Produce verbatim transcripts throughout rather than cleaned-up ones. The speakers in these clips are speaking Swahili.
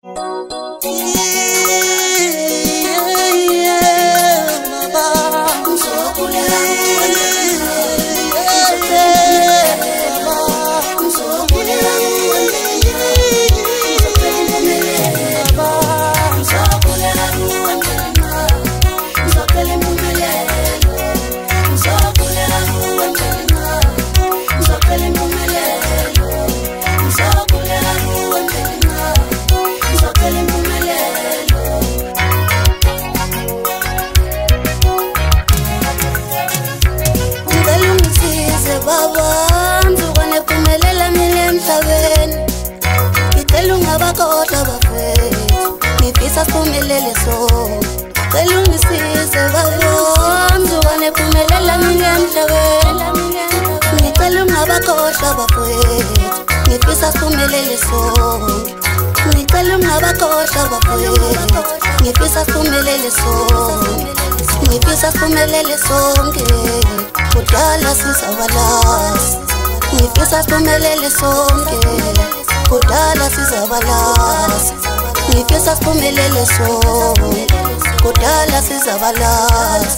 Siphumelele so cela ungisize baba mzukwane phumelela mina emhlabeni ngicela ungabakhohlwa bafowethu ngifisa siphumelele sonke ngicela ungabakhohlwa bafowethu ngifisa siphumelele sonke ngifisa siphumelele sonke kudala sizabalazi ngifisa siphumelele sonke kudala sizabalazi ngifisa siphumelele sonke kudala sizabalazi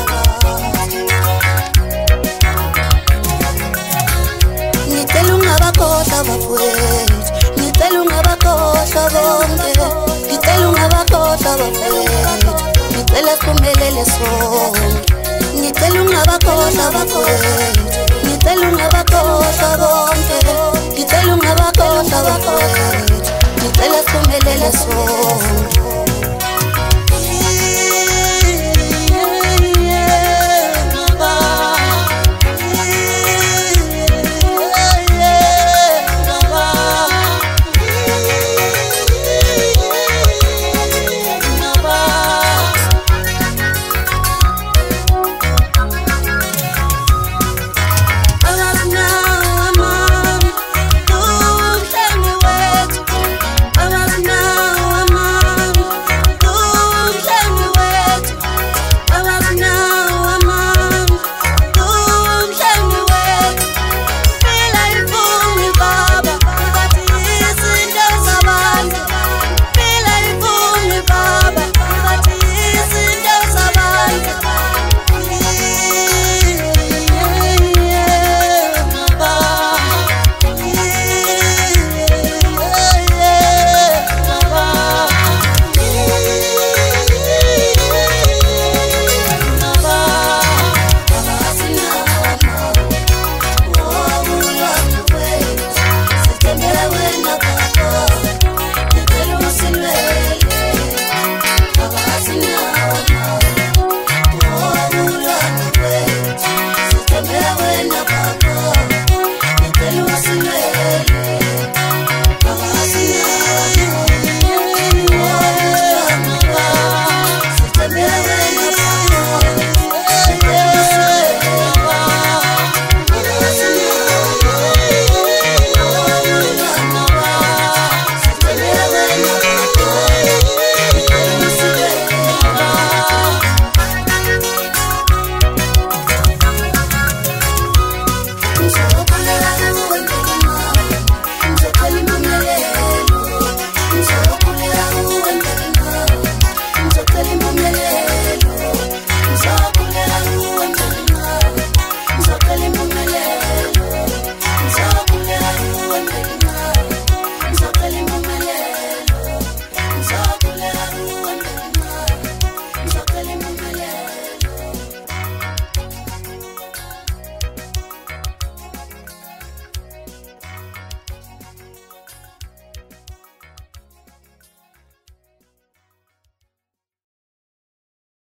ngicela ungabakhohlwa bafowethu ngicela ungabakhohlwa bonke ngicela ungabakhohlwa bafowethu ngicela siphumelele sonke ngicela ungabakhohlwa bafowethu ngicela ungabakhohlwa bonke ngicela ungabakhohlwa bafowethu